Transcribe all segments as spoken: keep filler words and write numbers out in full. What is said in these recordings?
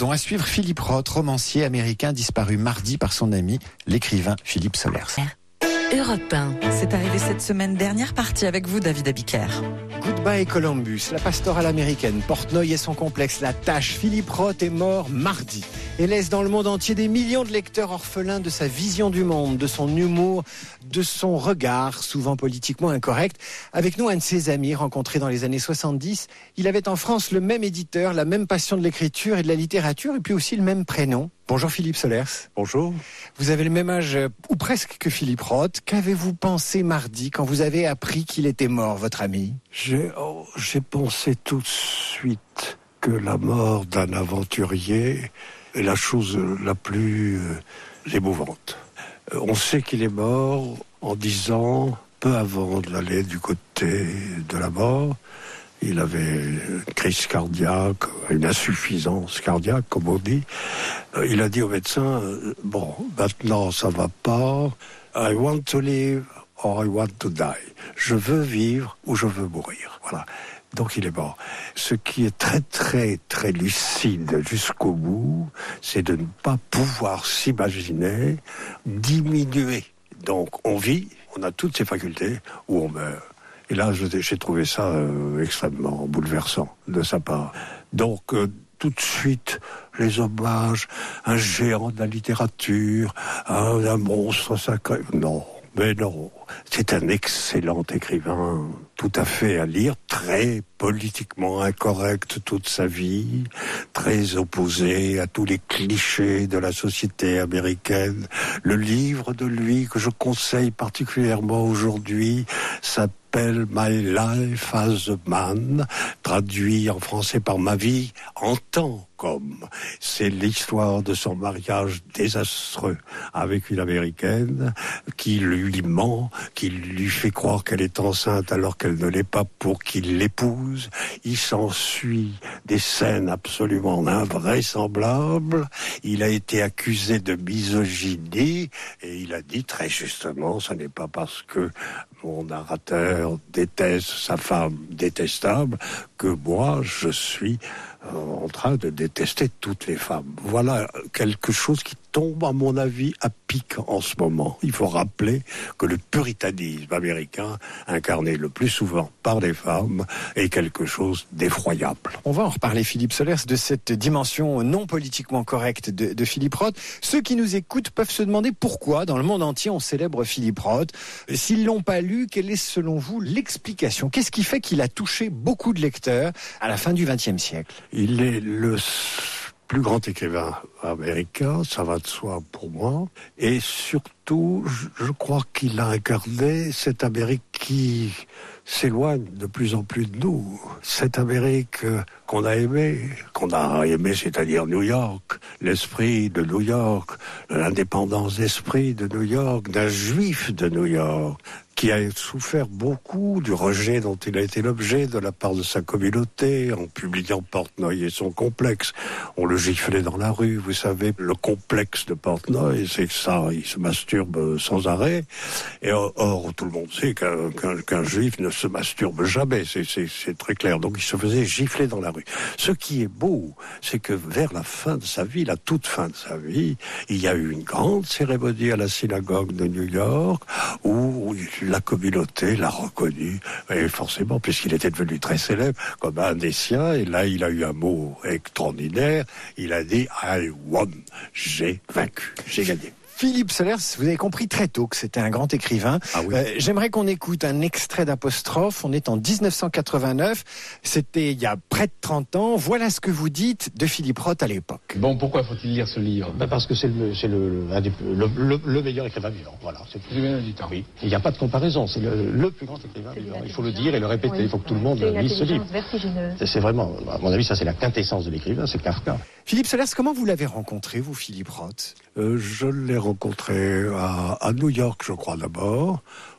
dont à suivre Philippe Roth, romancier américain disparu mardi par son ami, l'écrivain Philippe Solers. Europe un. C'est arrivé cette semaine dernière, partie avec vous, David Abiker. Goodbye Columbus, la pastorale américaine, Portnoy et son complexe, la tâche. Philippe Roth est mort mardi et laisse dans le monde entier des millions de lecteurs orphelins de sa vision du monde, de son humour, de son regard, souvent politiquement incorrect. Avec nous, un de ses amis rencontrés dans les années soixante-dix. Il avait en France le même éditeur, la même passion de l'écriture et de la littérature, et puis aussi le même prénom. Bonjour Philippe Solers. Bonjour. Vous avez le même âge, ou presque, que Philippe Roth. Qu'avez-vous pensé mardi quand vous avez appris qu'il était mort, votre ami ? J'ai, oh, j'ai pensé tout de suite que la mort d'un aventurier est la chose la plus euh, émouvante. Euh, on sait qu'il est mort en disant, peu avant d'aller du côté de la mort, il avait une crise cardiaque, une insuffisance cardiaque, comme on dit. Il a dit au médecin, bon, maintenant ça va pas. I want to live or I want to die. Je veux vivre ou je veux mourir. Voilà. Donc il est mort. Ce qui est très très très lucide jusqu'au bout, c'est de ne pas pouvoir s'imaginer diminuer. Donc on vit, on a toutes ses facultés, ou on meurt. Et là, j'ai trouvé ça euh, extrêmement bouleversant de sa part. Donc, euh, tout de suite, les hommages, un géant de la littérature, un, un monstre sacré. Non, mais non. C'est un excellent écrivain, tout à fait à lire, très politiquement incorrect toute sa vie, très opposé à tous les clichés de la société américaine. Le livre de lui que je conseille particulièrement aujourd'hui s'appelle My Life as a Man, traduit en français par Ma vie en tant qu'homme. C'est l'histoire de son mariage désastreux avec une Américaine qui lui ment, qui lui fait croire qu'elle est enceinte alors qu'elle ne l'est pas pour qu'il l'épouse. Il s'ensuit des scènes absolument invraisemblables. Il a été accusé de misogynie et il a dit très justement, ce n'est pas parce que mon narrateur déteste sa femme détestable que moi je suis en train de détester toutes les femmes. Voilà quelque chose qui tombe, à mon avis, à pic en ce moment. Il faut rappeler que le puritanisme américain, incarné le plus souvent par des femmes, est quelque chose d'effroyable. On va en reparler, Philippe Solers, de cette dimension non politiquement correcte de, de Philippe Roth. Ceux qui nous écoutent peuvent se demander pourquoi, dans le monde entier, on célèbre Philippe Roth. S'ils l'ont pas lu, quelle est, selon vous, l'explication ? Qu'est-ce qui fait qu'il a touché beaucoup de lecteurs à la fin du vingtième siècle ? Il est le plus grand écrivain américain, ça va de soi pour moi, et surtout, je crois qu'il a incarné cette Amérique qui s'éloigne de plus en plus de nous. Cette Amérique qu'on a aimée, qu'on a aimée, c'est-à-dire New York, l'esprit de New York, l'indépendance d'esprit de New York, d'un juif de New York, qui a souffert beaucoup du rejet dont il a été l'objet de la part de sa communauté en publiant Portnoy et son complexe. On le giflait dans la rue, vous savez, le complexe de Portnoy, c'est que ça, il se masturbe sans arrêt. Et or, or tout le monde sait qu'un, qu'un, qu'un juif ne se masturbe jamais, c'est, c'est, c'est très clair. Donc il se faisait gifler dans la rue. Ce qui est beau, c'est que vers la fin de sa vie, la toute fin de sa vie, il y a eu une grande cérémonie à la synagogue de New York où la communauté l'a reconnu, et forcément, puisqu'il était devenu très célèbre, comme un des siens, et là, il a eu un mot extraordinaire, il a dit « I won », j'ai vaincu, j'ai gagné. Philippe Solers, vous avez compris très tôt que c'était un grand écrivain. Ah oui. euh, j'aimerais qu'on écoute un extrait d'Apostrophe. On est en dix-neuf cent quatre-vingt-neuf. C'était il y a près de trente ans. Voilà ce que vous dites de Philippe Roth à l'époque. Bon, pourquoi faut-il lire ce livre ? Ben parce que c'est le, c'est le, un des, le, le, le meilleur écrivain vivant. Voilà. C'est C'est bien dit, oui. Il n'y a pas de comparaison. C'est le, le plus grand écrivain vivant. Il faut le dire et le répéter. Oui. Il faut que tout le monde C'est lise ce livre. vertigineuse. C'est, c'est vraiment, à mon avis, ça c'est la quintessence de l'écrivain, c'est Kafka. Philippe Solers, comment vous l'avez rencontré, vous, Philippe Roth ? Euh, je l'ai rencontré à, à New York, je crois d'abord,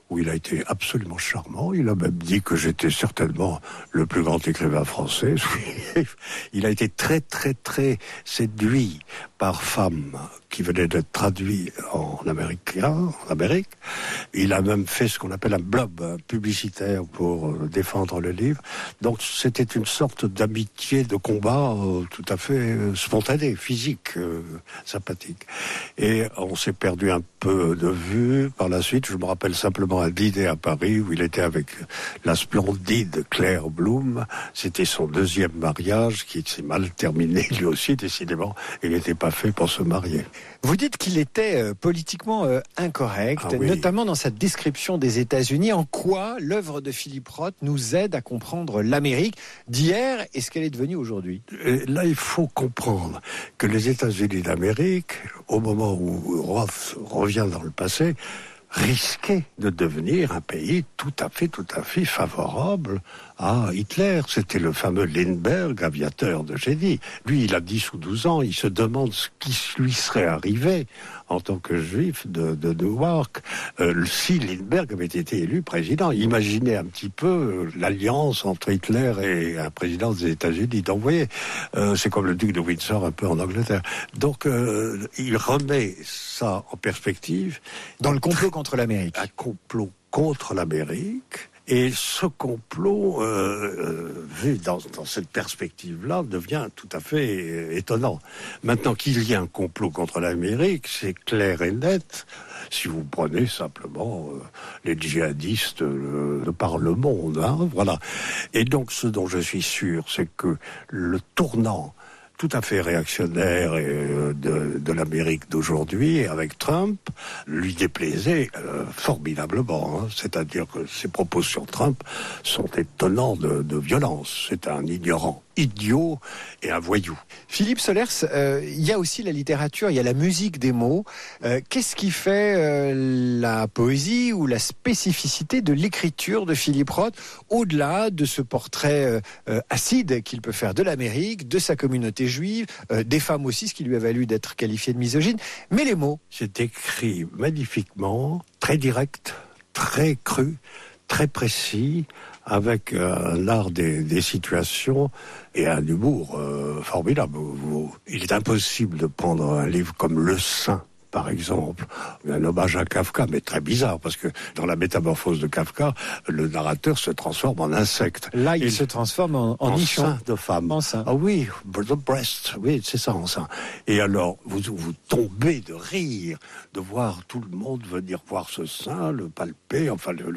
où il a été absolument charmant. Il a même dit que j'étais certainement le plus grand écrivain français. Il a été très, très, très séduit par Femme, qui venait d'être traduit en américain, en Amérique. Il a même fait ce qu'on appelle un blob publicitaire pour défendre le livre. Donc c'était une sorte d'amitié, de combat euh, tout à fait euh, spontané, physique, euh, sympathique. Et on s'est perdu un peu de vue par la suite. Je me rappelle simplement un dîner à Paris où il était avec la splendide Claire Bloom. C'était son deuxième mariage qui s'est mal terminé, lui aussi, décidément. Il n'était pas fait pour se marier. Vous dites qu'il était euh, politiquement euh, incorrect, ah oui. notamment dans sa description des États-Unis. En quoi l'œuvre de Philippe Roth nous aide à comprendre l'Amérique d'hier et ce qu'elle est devenue aujourd'hui? Et là, il faut comprendre que les États-Unis d'Amérique, au moment où Roth revient dans le passé, risquait de devenir un pays tout à fait, tout à fait favorable à Hitler. C'était le fameux Lindbergh, aviateur de génie. Lui, il a dix ou douze ans, il se demande ce qui lui serait arrivé en tant que juif de, de Newark euh, si Lindbergh avait été élu président. Imaginez un petit peu euh, l'alliance entre Hitler et un président des États-Unis. Donc, vous voyez, euh, c'est comme le duc de Windsor un peu en Angleterre. Donc, euh, il remet ça en perspective. Dans le complot contre l'Amérique. Un complot contre l'Amérique. Et ce complot, euh, euh, vu dans, dans cette perspective-là, devient tout à fait euh, étonnant. Maintenant qu'il y ait un complot contre l'Amérique, c'est clair et net. Si vous prenez simplement euh, les djihadistes euh, de par le monde, hein, voilà. Et donc, ce dont je suis sûr, c'est que le tournant tout à fait réactionnaire et, de, de l'Amérique d'aujourd'hui, avec Trump, lui déplaisait euh, formidablement. Hein. C'est-à-dire que ses propos sur Trump sont étonnants de, de violence. C'est un ignorant idiot et un voyou. Philippe Solers, euh, il y a aussi la littérature, il y a la musique des mots. Euh, qu'est-ce qui fait euh, la poésie ou la spécificité de l'écriture de Philippe Roth, au-delà de ce portrait euh, acide qu'il peut faire de l'Amérique, de sa communauté juive, euh, des femmes aussi, ce qui lui a valu d'être qualifié de misogyne, mais les mots? C'est écrit magnifiquement, très direct, très cru, très précis, avec euh, un art des, des situations et un humour euh, formidable. Vous, il est impossible de prendre un livre comme Le Saint, par exemple, un hommage à Kafka, mais très bizarre, parce que dans la métamorphose de Kafka, le narrateur se transforme en insecte. Là, il, il se transforme en, en, en nichon. sein de femme. En sein. Ah oui, the breast, oui, c'est ça, en sein. Et alors, vous, vous tombez de rire de voir tout le monde venir voir ce sein, le palper, enfin le... le...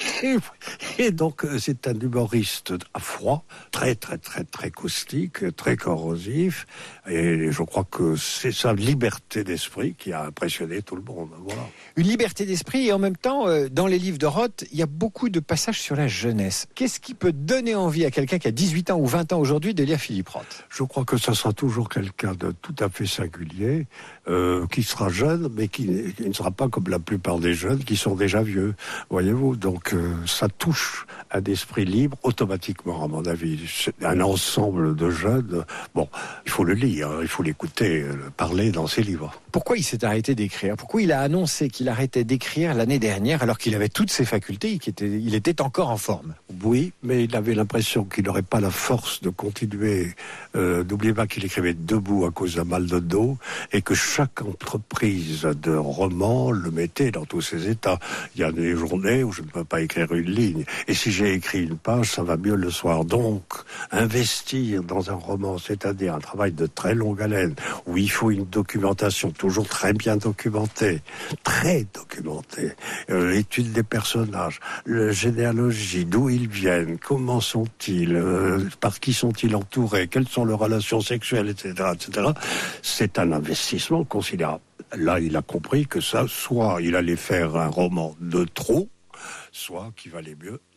Et donc, c'est un humoriste à froid, très, très, très, très caustique, très corrosif, et je crois que c'est sa liberté d'esprit qui a impressionné tout le monde. Voilà. Une liberté d'esprit, et en même temps, euh, dans les livres de Roth, il y a beaucoup de passages sur la jeunesse. Qu'est-ce qui peut donner envie à quelqu'un qui a dix-huit ans ou vingt ans aujourd'hui de lire Philippe Roth? Je crois que ça sera toujours quelqu'un de tout à fait singulier, euh, qui sera jeune, mais qui, qui ne sera pas comme la plupart des jeunes qui sont déjà vieux, voyez-vous. Donc euh, ça touche un esprit libre automatiquement, à mon avis. C'est un ensemble de jeunes. Bon, il faut le lire, hein, il faut l'écouter, euh, parler dans ses livres. Pourquoi il s'est arrêté d'écrire? Pourquoi il a annoncé qu'il arrêtait d'écrire l'année dernière alors qu'il avait toutes ses facultés, qu'il était, il était encore en forme? Oui, mais il avait l'impression qu'il n'aurait pas la force de continuer. Euh, n'oubliez pas qu'il écrivait debout à cause d'un mal de dos et que chaque entreprise de roman le mettait dans tous ses états. Il y a des journées où je ne peux pas écrire une ligne. Et si j'ai écrit une page, ça va mieux le soir. Donc, investir dans un roman, c'est-à-dire un travail de très longue haleine, où il faut une documentation toujours très bien documentée, très documentée, euh, étude des personnages, la généalogie, d'où ils viennent, comment sont-ils, euh, par qui sont-ils entourés, quelles sont leurs relations sexuelles, et cetera, et cetera. C'est un investissement considérable. Là, il a compris que ça, soit il allait faire un roman de trop, soit qu'il valait mieux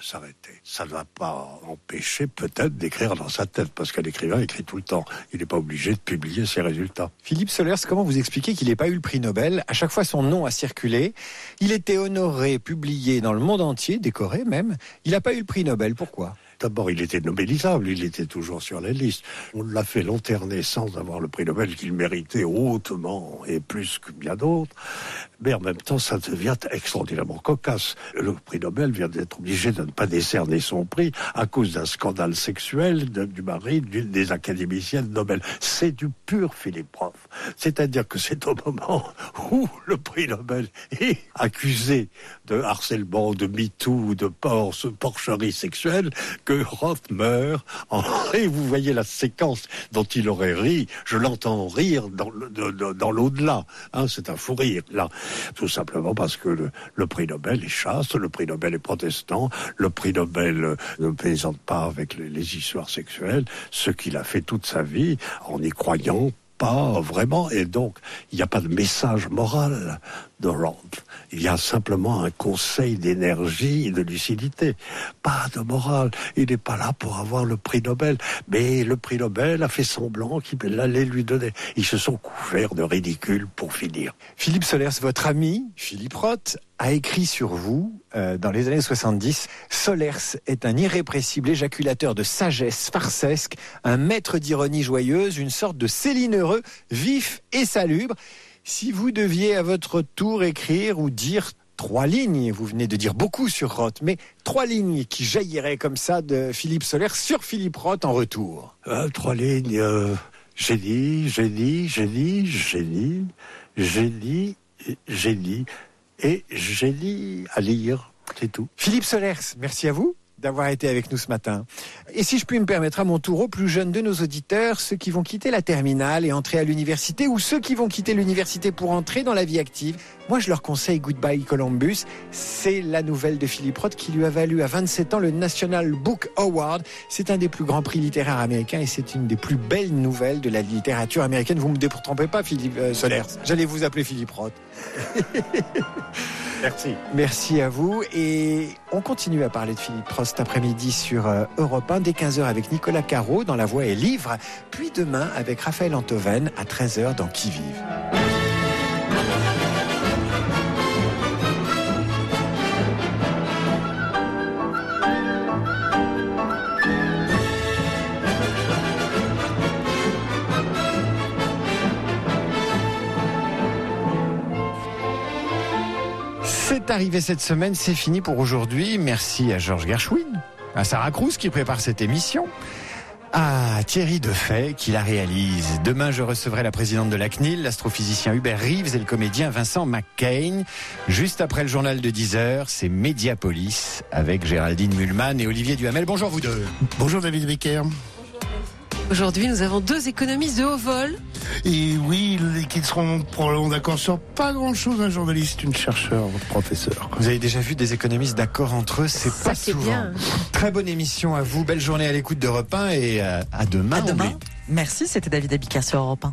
s'arrêter. Ça ne va pas empêcher peut-être d'écrire dans sa tête, parce qu'un écrivain écrit tout le temps. Il n'est pas obligé de publier ses résultats. Philippe Solers, comment vous expliquez qu'il n'ait pas eu le prix Nobel? À chaque fois, son nom a circulé. Il était honoré, publié dans le monde entier, décoré même. Il n'a pas eu le prix Nobel. Pourquoi? D'abord, il était nobelisable, il était toujours sur la liste. On l'a fait lanterner sans avoir le prix Nobel qu'il méritait hautement et plus que bien d'autres. Mais en même temps, ça devient extraordinairement cocasse. Le prix Nobel vient d'être obligé de ne pas décerner son prix à cause d'un scandale sexuel de, du mari d'une des académiciennes Nobel. C'est du pur Philippe Roth. C'est-à-dire que c'est au moment où le prix Nobel est accusé de harcèlement, de MeToo, de porche, porcherie sexuelle, que Roth meurt. En... Et vous voyez la séquence dont il aurait ri. Je l'entends rire dans, le, de, de, dans l'au-delà. Hein, c'est un fou rire, là. Tout simplement parce que le, le prix Nobel est chaste, le prix Nobel est protestant, le prix Nobel euh, ne plaisante pas avec les, les histoires sexuelles, ce qu'il a fait toute sa vie en y croyant pas vraiment, et donc il n'y a pas de message moral de Roth. Il y a simplement un conseil d'énergie et de lucidité. Pas de morale. Il n'est pas là pour avoir le prix Nobel. Mais le prix Nobel a fait semblant qu'il allait lui donner. Ils se sont couverts de ridicule pour finir. Philippe Solers, votre ami, Philippe Roth, a écrit sur vous, euh, dans les années soixante-dix, Solers est un irrépressible éjaculateur de sagesse farcesque, un maître d'ironie joyeuse, une sorte de Céline Heureux, vif et salubre. Si vous deviez à votre tour écrire ou dire trois lignes, vous venez de dire beaucoup sur Roth, mais trois lignes qui jailliraient comme ça de Philippe Solers sur Philippe Roth en retour. Euh, trois lignes, euh, génie, génie, génie, génie, génie, génie, et génie à lire, c'est tout. Philippe Solers, merci à vous d'avoir été avec nous ce matin. Et si je puis me permettre à mon tour, aux plus jeunes de nos auditeurs, ceux qui vont quitter la terminale et entrer à l'université, ou ceux qui vont quitter l'université pour entrer dans la vie active, moi je leur conseille Goodbye Columbus. C'est la nouvelle de Philippe Roth qui lui a valu à vingt-sept ans le National Book Award. C'est un des plus grands prix littéraires américains et c'est une des plus belles nouvelles de la littérature américaine. Vous ne me détrompez pas, Philippe euh, Solers. J'allais vous appeler Philippe Roth. Merci. Merci à vous. Et on continue à parler de Philippe Roth cet après-midi sur Europe un dès quinze heures avec Nicolas Caro dans La Voix et Livre. Puis demain avec Raphaël Antoven à treize heures dans Qui vive. C'est arrivé cette semaine, c'est fini pour aujourd'hui. Merci à Georges Gershwin, à Sarah Cruz qui prépare cette émission, à Thierry Defay qui la réalise. Demain, je recevrai la présidente de la C N I L, l'astrophysicien Hubert Reeves et le comédien Vincent McCain. Juste après le journal de dix heures, c'est Mediapolis avec Géraldine Mühlmann et Olivier Duhamel. Bonjour vous deux. Bonjour David Becker. Aujourd'hui, nous avons deux économistes de haut vol. Et oui, qui seront probablement d'accord sur pas grand-chose, un journaliste, une chercheure, votre professeur. Vous avez déjà vu des économistes d'accord entre eux, c'est Ça pas c'est souvent. bien. Très bonne émission à vous, belle journée à l'écoute d'Europe un et à demain. À demain. Oublie. Merci, c'était David Abiker sur Europe un.